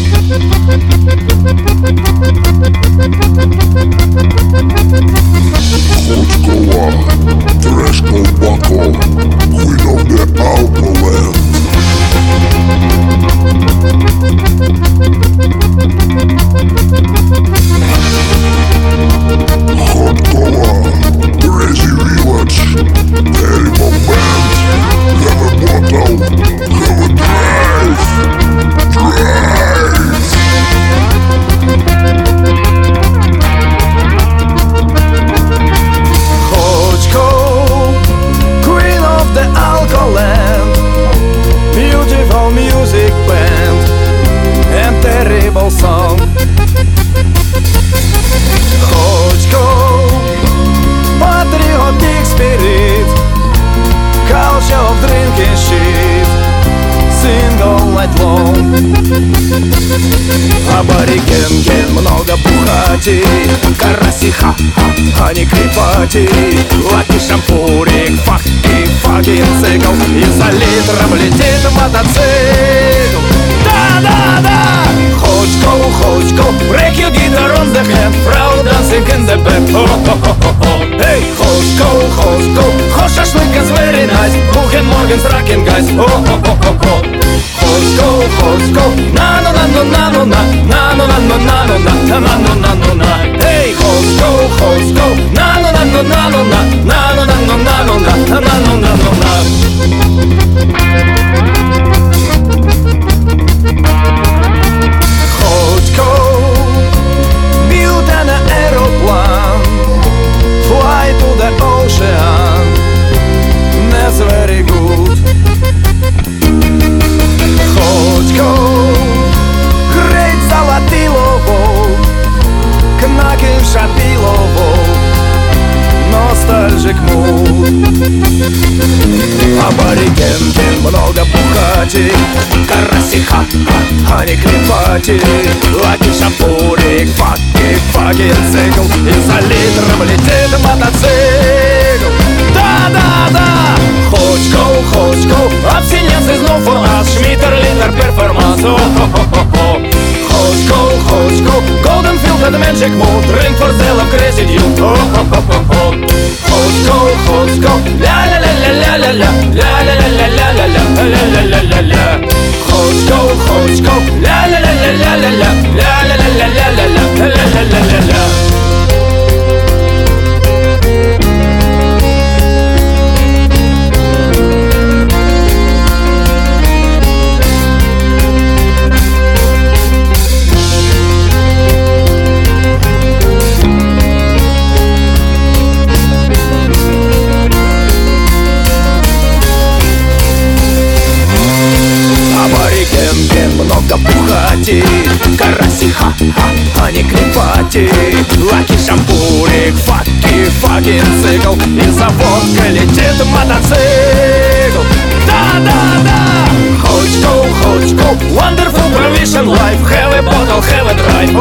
Music band and terrible song. Hoćko, patriotic spirit, culture of drinking shit, sing all night long. Абориген, ген, много бухати, караси, ха-ха, не крепати, лаки, шампурик, факи, факин цикл, и за литром летит мотоцикл. Да-да-да! Hoćko, break your guitar on the hand, proud dancing in the back. Hey, hoćko, hot shashlik is very nice, Buchen Morgen's rocking guys. Hoćko, na-no-na-no-na-no-na, na-no-na-no-na-no-na, na-no-na-no-na. Hey, hoćko, na-no-na-no-na-no-na, na-no-na-no-na-no-na, na-no-na-no-na. Build an aeroplane, fly to the ocean, that's very good. Hoćko, great Zalatilovo, Knakin Šapilovo, nostalgic mood. Абориген, ген, много бухати, караси, ха-ха, не крепати, лаки, шампурик, факи, факин цикл, и за литром летит мотоцикл. Да-да-да! Hoćko, abstinence is no for us, Schmitter, liter, performance. Hoćko, golden field and magic mood, drink for sale of crazy youth. Hoćko, la-la-la-la-la-la-la, la-la-la-la-la-la-la, Hoćko, la-la-la-la-la-la-la, la-la-la-la-la-la-la. Много бухати, караси, ха-ха, не крепати, лаки, шампурик, факи, факин цикл, и за водкой летит мотоцикл. Да-да-да! Hoćko, wonderful provision life, have a bottle, have a drive.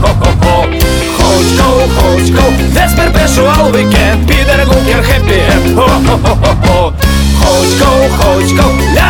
Hoćko, that's perpetual weekend, Peter Gooker happy end. Hoćko,